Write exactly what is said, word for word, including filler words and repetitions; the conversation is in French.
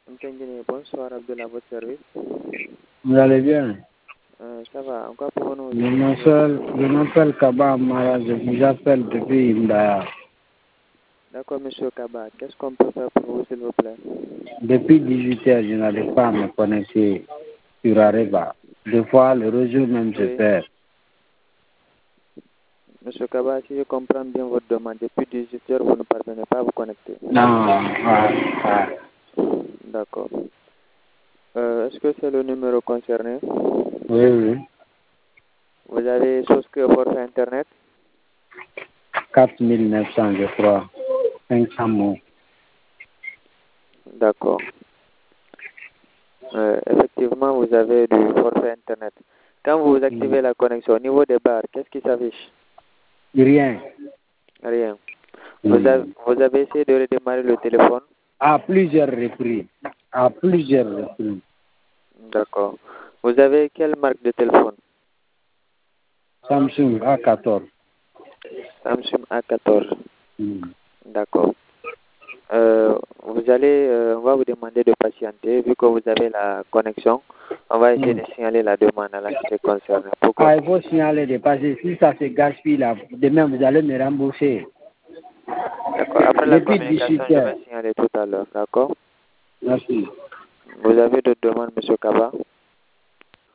Mtengini, bonsoir Abdullah, votre service. Vous allez bien? Euh, ça va, encore pour nous. Je m'appelle, je m'appelle Kaba Amara, je vous appelle depuis Indaya. D'accord, monsieur Kaba, qu'est-ce qu'on peut faire pour vous, s'il vous plaît? Depuis dix-huit heures, je n'arrive pas à me connecter sur Areba. Des fois, le réseau même se Oui. perd. Monsieur Kaba, si je comprends bien votre demande, depuis dix-huit heures, vous ne parvenez pas à vous connecter. Non, ah, ah. D'accord. Euh, est-ce que c'est le numéro concerné? Oui, oui. Vous avez souscrit au forfait Internet? quatre mille neuf cents, je crois. cinq cents mots. D'accord. Euh, effectivement, vous avez du forfait Internet. Quand vous activez la connexion au niveau des barres, qu'est-ce qui s'affiche? Rien. Rien. Mm. Vous avez, vous avez essayé de redémarrer le téléphone? À plusieurs reprises. À plusieurs reprises. D'accord. Vous avez quelle marque de téléphone? Samsung A quatorze. Samsung A quatorze. Mm. D'accord. Euh, vous allez, euh, on va vous demander de patienter. Vu que vous avez la connexion, on va essayer Mm. de signaler la demande à la cité concernée. Pourquoi? Ah, il faut signaler de passer. Si ça se gaspille là, demain vous allez me rembourser. D'accord. Après la Depuis communication, dix-huit je heures. vais signaler tout à l'heure. D'accord? Merci. Vous avez d'autres demandes, monsieur Kaba?